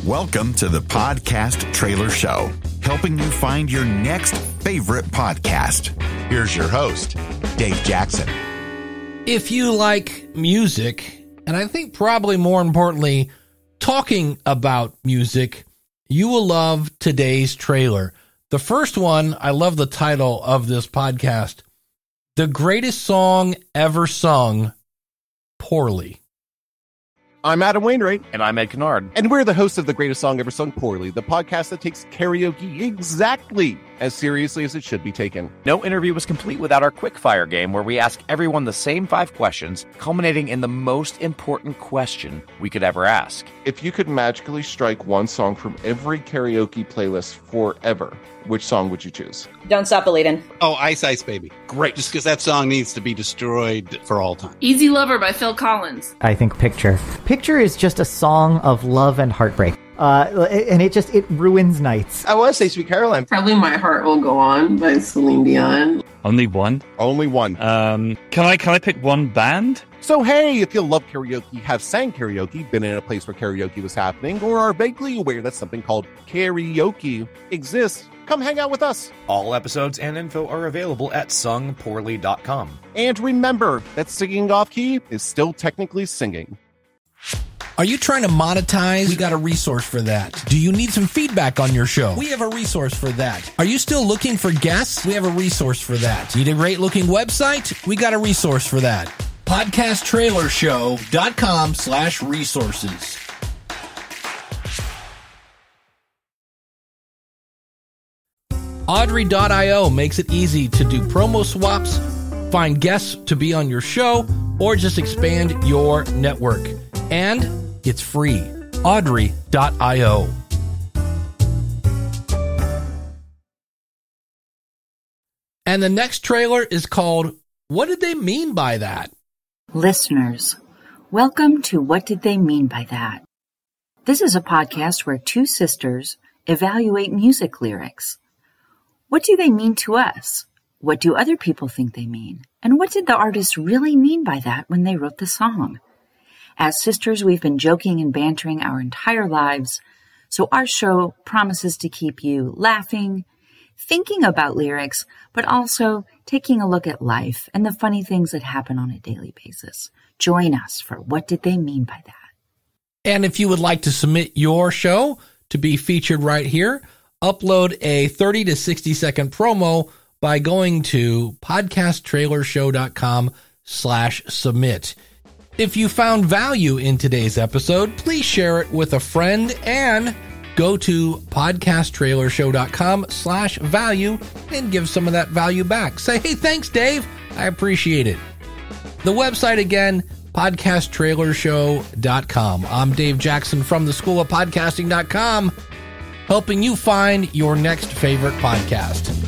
Welcome to the Podcast Trailer Show, helping you find your next favorite podcast. Here's your host, Dave Jackson. If you like music, and I think probably more importantly, talking about music, you will love today's trailer. The first one, I love the title of this podcast, The Greatest Song Ever Sung, Poorly. I'm Adam Wainwright. And I'm Ed Kennard. And we're the hosts of The Greatest Song Ever Sung Poorly, the podcast that takes karaoke exactly as seriously as it should be taken. No interview was complete without our quickfire game, where we ask everyone the same 5 questions, culminating in the most important question we could ever ask. If you could magically strike one song from every karaoke playlist forever, which song would you choose? Don't Stop Believin'. Oh, Ice Ice Baby. Great. Just because that song needs to be destroyed for all time. Easy Lover by Phil Collins. I think Picture. Picture is just a song of love and heartbreak. And it ruins nights. I want to say Sweet Caroline. Probably My Heart Will Go On by Celine Dion. Only one? Only one. Can I pick one band? So hey, if you love karaoke, have sang karaoke, been in a place where karaoke was happening, or are vaguely aware that something called karaoke exists, come hang out with us. All episodes and info are available at sungpoorly.com. And remember that singing off key is still technically singing. Are you trying to monetize? We got a resource for that. Do you need some feedback on your show? We have a resource for that. Are you still looking for guests? We have a resource for that. Need a great looking website? We got a resource for that. podcasttrailershow.com/resources. Audrey.io makes it easy to do promo swaps, find guests to be on your show, or just expand your network. And it's free. Audrey.io. And the next trailer is called What Did They Mean by That? Listeners, welcome to What Did They Mean by That? This is a podcast where 2 sisters evaluate music lyrics. What do they mean to us? What do other people think they mean? And what did the artist really mean by that when they wrote the song? As sisters, we've been joking and bantering our entire lives, so our show promises to keep you laughing, thinking about lyrics, but also taking a look at life and the funny things that happen on a daily basis. Join us for What Did They Mean by That? And if you would like to submit your show to be featured right here, upload a 30 to 60 second promo by going to podcasttrailershow.com/submit. If you found value in today's episode, please share it with a friend and go to podcasttrailershow.com/value and give some of that value back. Say, hey, thanks, Dave. I appreciate it. The website again, podcasttrailershow.com. I'm Dave Jackson from the School of Podcasting.com, helping you find your next favorite podcast.